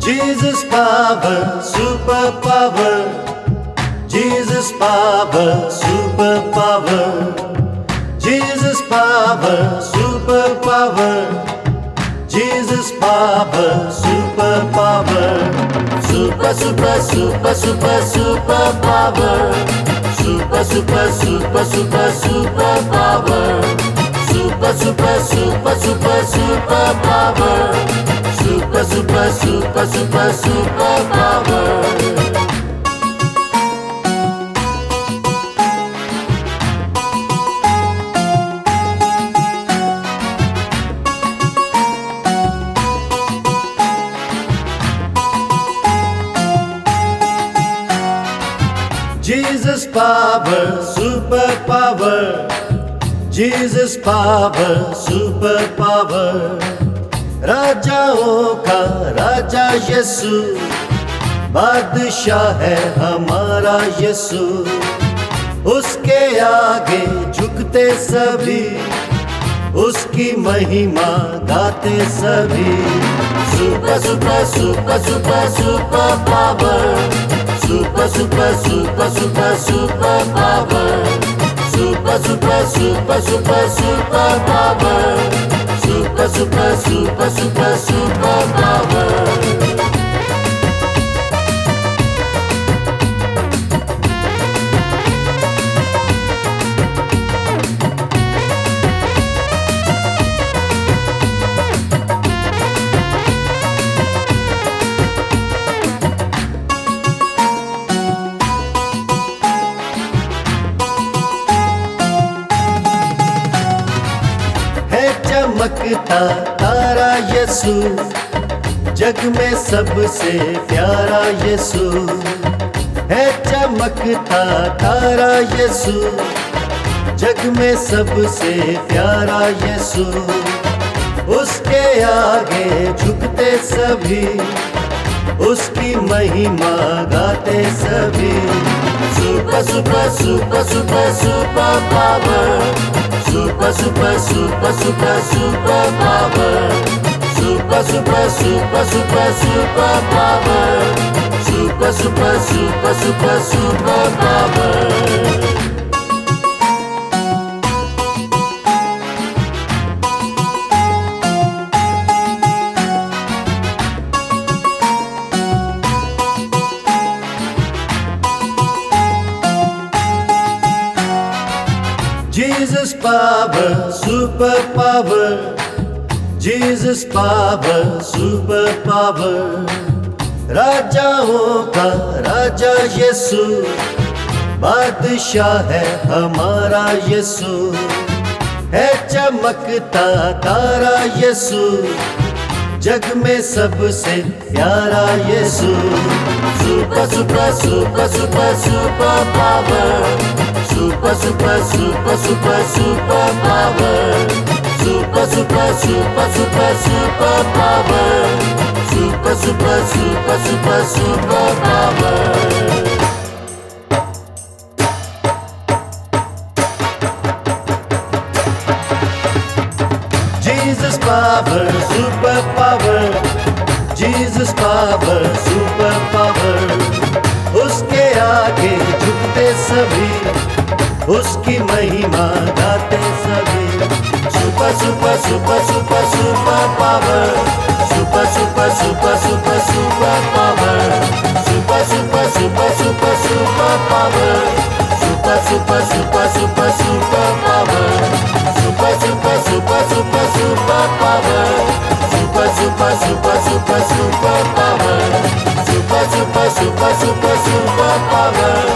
Jesus power, super power. Jesus power, super power. Jesus power, super power. Jesus power, super power. Super, super, super, super, super power. Super, super, super, super, super power. Super, super, super, super, super power. Super, super, super, super, super power. Jesus power, super power. Jesus power, super power. राजाओं का राजा यीशु, बादशाह है हमारा यीशु। उसके आगे झुकते सभी, उसकी महिमा गाते सभी। Super super super super super power. Super, super, super, super, super power. Super, super, super, super, super power. Super, super, super, super, super power. चमकता तारा यीशु, जग में सबसे प्यारा यीशु है। चमकता तारा यीशु, जग में सबसे प्यारा यीशु। उसके आगे झुकते सभी, उसकी महिमा गाते सभी। Super super super super super power. Super, super, super, super, super power. Super, super, super, super, super power. Super, super, super, super, super power. Jesus power, super power. Jesus power, super power. राजाओं का राजा यीशु, बादशाह है हमारा यीशु है। चमकता तारा यीशु, जग में सबसे प्यारा Yeshu. Super super super super super power. Super, super, super, super, super power. Super, super, super, super, super power. Super, super, super, super, super power. Jesus power, super power. Jesus power, super power. उसके आगे झुकते सभी, उसकी महिमा गाते सभी। Super super super super super power. Super super super super super power. Super super super super super power. Super super super super super power. Super super super super super power. Super, super, super, super, super power. Super, super, super, super, super power.